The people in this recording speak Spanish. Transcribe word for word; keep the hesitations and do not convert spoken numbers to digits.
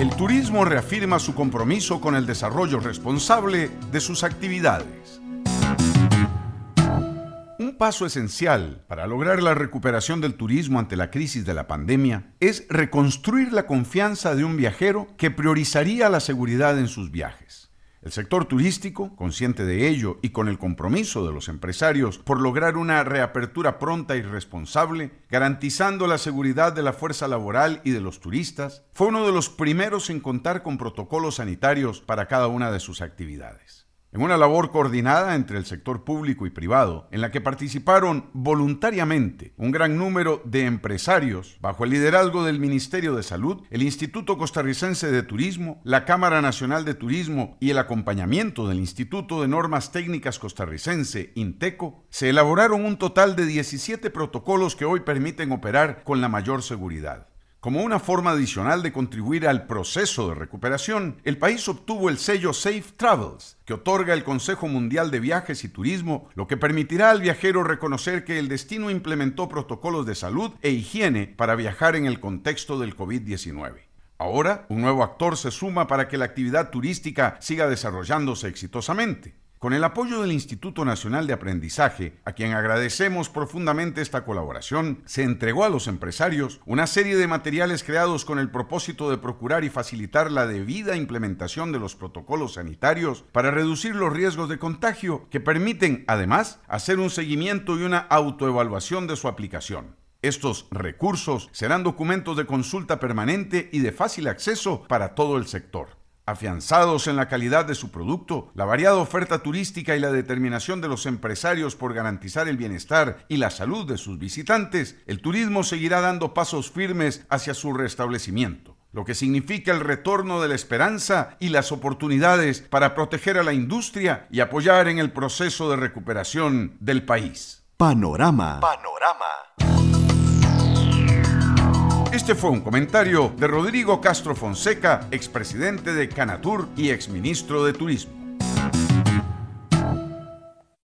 El turismo reafirma su compromiso con el desarrollo responsable de sus actividades. Un paso esencial para lograr la recuperación del turismo ante la crisis de la pandemia es reconstruir la confianza de un viajero que priorizaría la seguridad en sus viajes. El sector turístico, consciente de ello y con el compromiso de los empresarios por lograr una reapertura pronta y responsable, garantizando la seguridad de la fuerza laboral y de los turistas, fue uno de los primeros en contar con protocolos sanitarios para cada una de sus actividades. En una labor coordinada entre el sector público y privado, en la que participaron voluntariamente un gran número de empresarios, bajo el liderazgo del Ministerio de Salud, el Instituto Costarricense de Turismo, la Cámara Nacional de Turismo y el acompañamiento del Instituto de Normas Técnicas Costarricense, INTECO, se elaboraron un total de diecisiete protocolos que hoy permiten operar con la mayor seguridad. Como una forma adicional de contribuir al proceso de recuperación, el país obtuvo el sello Safe Travels, que otorga el Consejo Mundial de Viajes y Turismo, lo que permitirá al viajero reconocer que el destino implementó protocolos de salud e higiene para viajar en el contexto del covid diecinueve. Ahora, un nuevo actor se suma para que la actividad turística siga desarrollándose exitosamente. Con el apoyo del Instituto Nacional de Aprendizaje, a quien agradecemos profundamente esta colaboración, se entregó a los empresarios una serie de materiales creados con el propósito de procurar y facilitar la debida implementación de los protocolos sanitarios para reducir los riesgos de contagio, que permiten, además, hacer un seguimiento y una autoevaluación de su aplicación. Estos recursos serán documentos de consulta permanente y de fácil acceso para todo el sector. Afianzados en la calidad de su producto, la variada oferta turística y la determinación de los empresarios por garantizar el bienestar y la salud de sus visitantes, el turismo seguirá dando pasos firmes hacia su restablecimiento, lo que significa el retorno de la esperanza y las oportunidades para proteger a la industria y apoyar en el proceso de recuperación del país. Panorama. Panorama. Este fue un comentario de Rodrigo Castro Fonseca, expresidente de Canatur y exministro de Turismo.